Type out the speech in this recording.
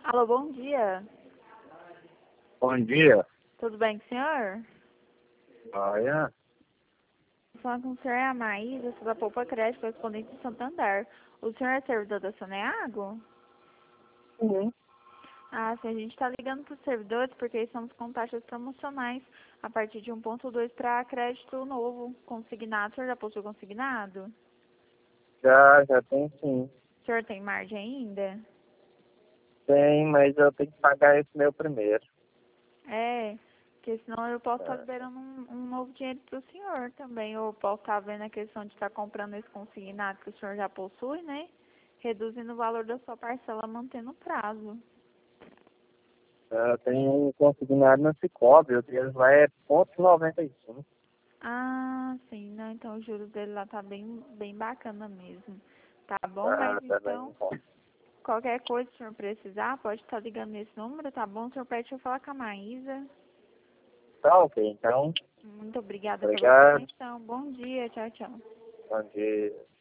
Alô, bom dia. Bom dia. Tudo bem com o senhor? Olha, Falando com o senhor é a Maísa, sou da Poupa Crédito, correspondente de Santander. O senhor é servidor da Saneago? sim. Ah, sim, a gente está ligando para os servidores porque estamos com taxas promocionais a partir de 1,2 para crédito novo, consignado. O senhor já possui consignado? Já tem sim. O senhor tem margem ainda? Tem, mas eu tenho que pagar esse meu primeiro. É, porque senão eu posso estar É, liberando um novo dinheiro para o senhor também. Ou posso estar vendo a questão de estar comprando esse consignado que o senhor já possui, né? Reduzindo o valor da sua parcela, mantendo o prazo. eu tenho consignado no Cicobi, o deles lá é 0,95. Ah, sim, não, então os juros dele lá tá bem bacana mesmo. Tá bom, mas Ah, tá bem então, bom. qualquer coisa que o senhor precisar, pode estar ligando nesse número, tá bom? O senhor pede pra eu falar com a Maísa. Tá ok, então, Muito obrigada pela sua obrigado. atenção. Bom dia, tchau, tchau. Bom dia.